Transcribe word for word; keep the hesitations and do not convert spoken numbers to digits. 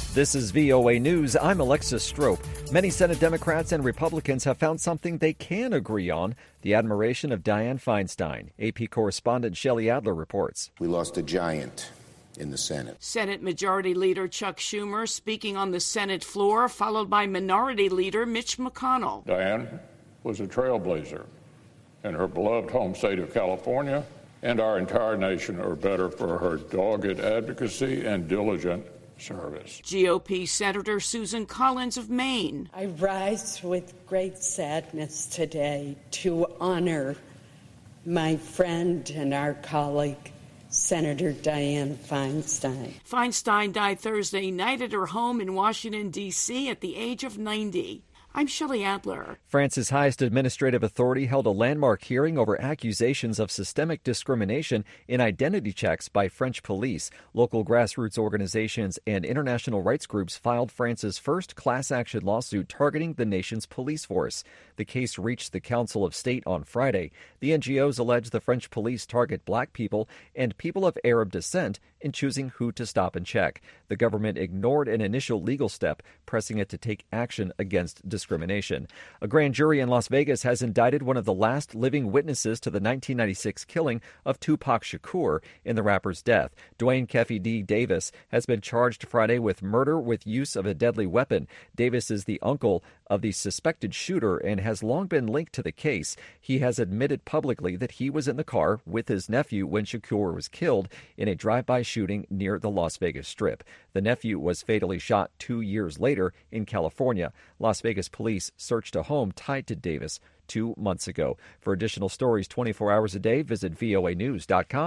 This is V O A News. I'm Alexis Strope. Many Senate Democrats and Republicans have found something they can agree on, the admiration of Dianne Feinstein. A P correspondent Shelley Adler reports. We lost a giant in the Senate. Senate Majority Leader Chuck Schumer speaking on the Senate floor, followed by Minority Leader Mitch McConnell. Dianne was a trailblazer, and her beloved home state of California and our entire nation are better for her dogged advocacy and diligent service. G O P Senator Susan Collins of Maine. I rise with great sadness today to honor my friend and our colleague, Senator Dianne Feinstein. Feinstein died Thursday night at her home in Washington, D C at the age of ninety. I'm Shelley Adler. France's highest administrative authority held a landmark hearing over accusations of systemic discrimination in identity checks by French police. Local grassroots organizations and international rights groups filed France's first class action lawsuit targeting the nation's police force. The case reached the Council of State on Friday. The N G Os allege the French police target black people and people of Arab descent in choosing who to stop and check. The government ignored an initial legal step, pressing it to take action against discrimination. A grand jury in Las Vegas has indicted one of the last living witnesses to the nineteen ninety-six killing of Tupac Shakur in the rapper's death. Dwayne Keffe D. Davis has been charged Friday with murder with use of a deadly weapon. Davis is the uncle of the suspected shooter and has long been linked to the case. He has admitted publicly that he was in the car with his nephew when Shakur was killed in a drive-by shooting near the Las Vegas Strip. The nephew was fatally shot two years later in California. Las Vegas police searched a home tied to Davis two months ago. For additional stories twenty-four hours a day, visit V O A news dot com.